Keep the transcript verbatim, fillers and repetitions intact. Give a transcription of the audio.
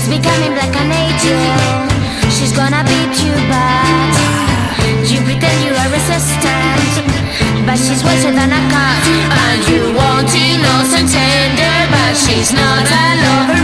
becoming like an angel. She's gonna beat you bad. You pretend you are resistant, but she's worse than a cat. And you want innocent tender, but she's not a lover.